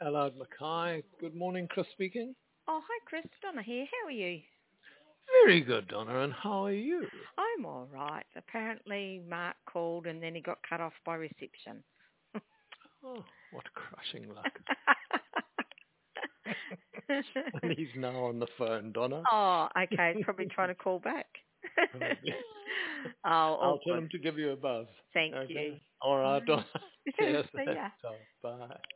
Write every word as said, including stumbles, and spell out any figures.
Allard Mackay. Good morning, Chris speaking. Oh, hi, Chris. Donna here. How are you? Very good, Donna, and how are you? I'm all right. Apparently, Mark called and then he got cut off by reception. Oh, what crushing luck. And he's now on the phone, Donna. Oh, okay. Probably trying to call back. Probably. Oh, I'll tell awkward. him to give you a buzz. Thank you. Okay. All right, Bye. Donna. Cheers. See ya. So, bye.